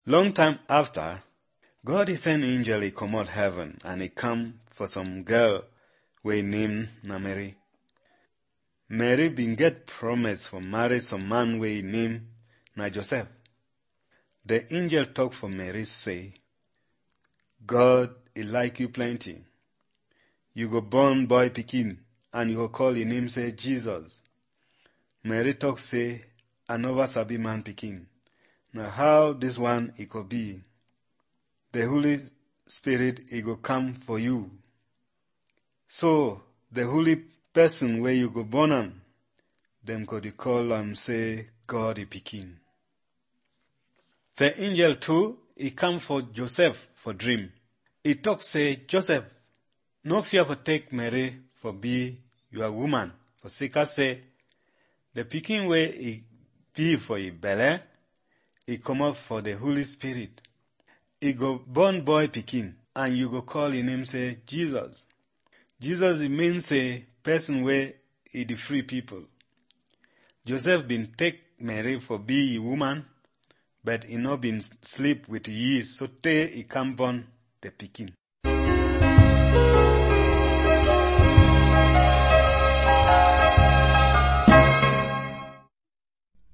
Long time after, God he send angel he comot heaven and he come for some girl wey name na Mary. Mary been get promise for marry some man wey name na Joseph. The angel talk for Mary say, God he like you plenty. You go born boy pikin and you go call his name say Jesus. Mary talk say, I never sabi man pikin. Now how this one it could be? The Holy Spirit it go come for you. So the holy person where you go born am, them go dey call am say God the pikin. The angel too, he come for Joseph for dream. He talk say, Joseph, no fear for take Mary for be your woman. For sake say, the pikin where he be for his belly, he come up for the Holy Spirit. He go born boy pikin, and you go call his name say Jesus. Jesus it means say person where he the free people. Joseph been take Mary for be a woman, but he not been sleep with ye, so te he come born the pikin.